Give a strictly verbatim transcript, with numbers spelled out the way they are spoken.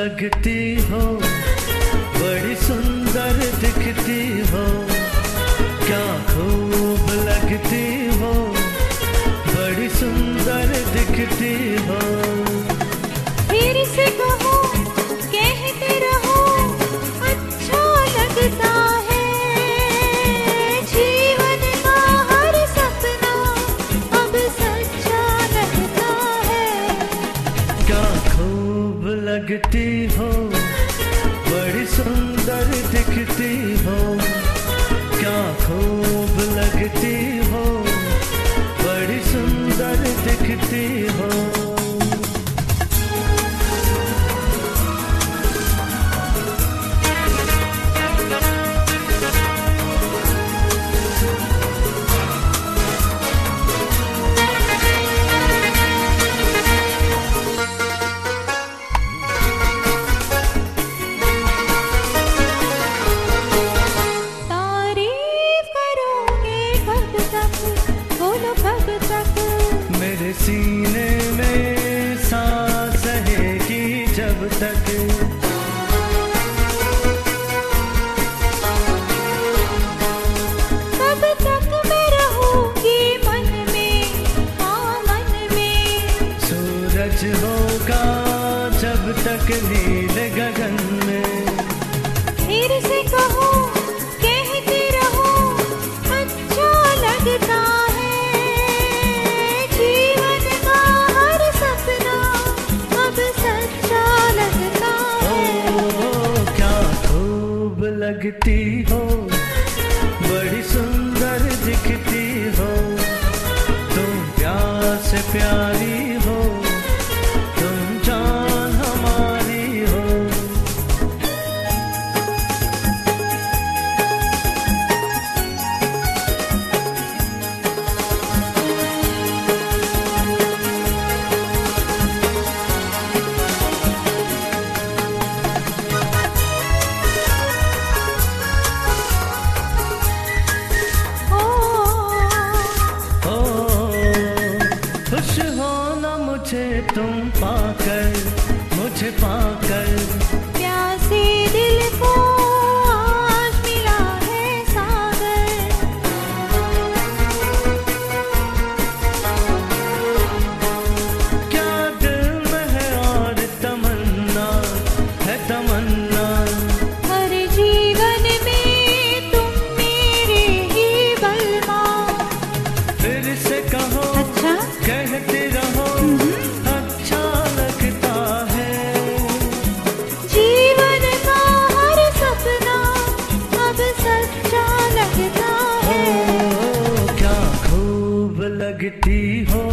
लगती हो, बड़ी सुंदर दिखती हो, क्या खूब लगती हो, बड़ी सुंदर दिखती हो। फिर से कहो, कहते रहो, अच्छा लगता है, जीवन का हर सपना अब सच्चा लगता है। क्या खूब लगती हो, बड़ी सुंदर दिखती हो, क्या खूब लगती हो, बड़ी सुंदर दिखती हो। मेरे सीने में सांस रहेगी जब तक, कब तक मैं रहूंगी मन में, हाँ मन में। सूरज होगा जब तक नील गगन में। फिर से कहो, कहते रहो, अच्छा लगता है, जीवन का हर सपना अब सच्चा लगता है। ओ, क्या खूब लगती हो, बड़ी सुंदर दिखती हो, तुम प्यार से प्यारी हो, तुम जान हमारी हो। खुश हो ना मुझे तुम पाकर, मुझे पाकर। प्यासे दिल को आज मिला है सागर। क्या दिल में है और तमन्ना है, तमन्ना। हर जीवन में तुम मेरे ही बलवा। फिर से कहो, अच्छा कहते रहो, अच्छा लगता है, जीवन का हर सपना अब सच्चा लगता है। ओ, क्या खूब लगती हो,